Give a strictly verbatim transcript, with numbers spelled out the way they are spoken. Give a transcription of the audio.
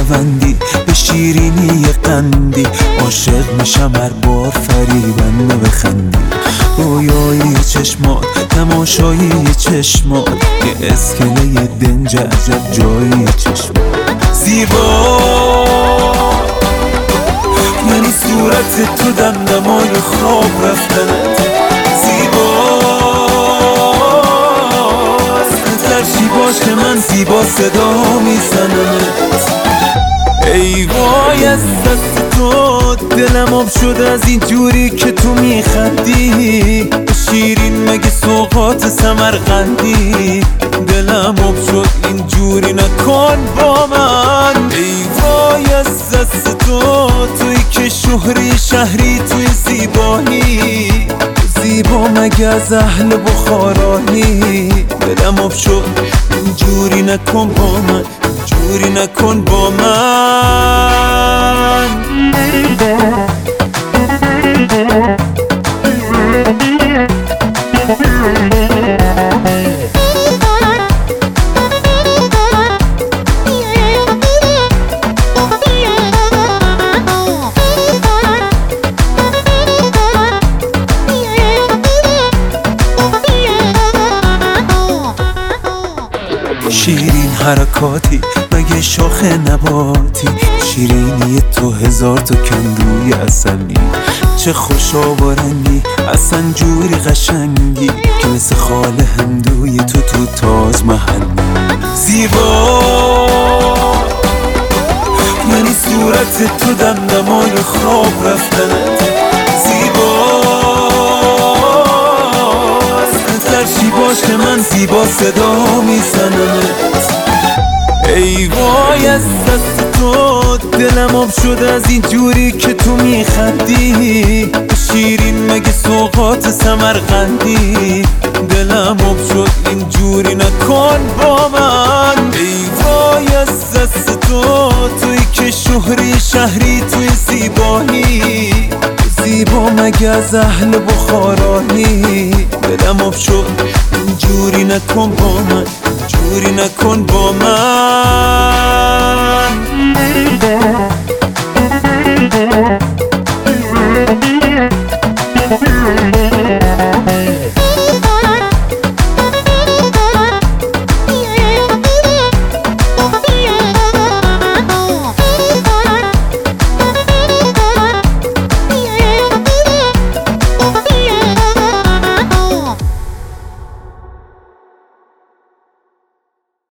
ببندی به شیرینی قندی، عاشق میشم هر بار فریبنده بخندی. رویایی چشمات، تماشایی چشمات، یه اسکله دنج عجب جایی چشمات. زیبا یعنی صورت تو دمدمای خواب رفتنت، ترشی باش که من زیبا صدا میزنمت. ای وای از دست تو دلم آب شده از این جوری که تو میخندی، شیرین مگه سوغات سمرقندی. دلم آب شد این جوری نکن با من. ای وای از دست تو، توی که شهری شهری توی زیبایی، زیبا مگه از اهل بخارانی. دلم آب شد اینجوری نکن با من، جوری نکن با من. شیرین حرکاتی مگه شاخ نباتی، شیرینی تو هزار تا کندوی اصلی. چه خوشا و رنگی اصلا جوری قشنگی که مثل خاله هندوی تو تو تاج محل. زیبا یعنی صورت تو دمدمای خواب رفتنت، زیبا ترشی باش که من زیبا صدا میزنمت. ای وای از دست تو دلم آب شده از این جوری که تو میخندی، شیرین مگه سوغات سمرقندی. دلم آب شد این جوری نکن با من. ای وای از دست تو، توی که شهری شهری توی زیبایی، زیبا مگه از اهل بخارانی. دلم آب شد اینجوری نکن با من، جوری نکن با من.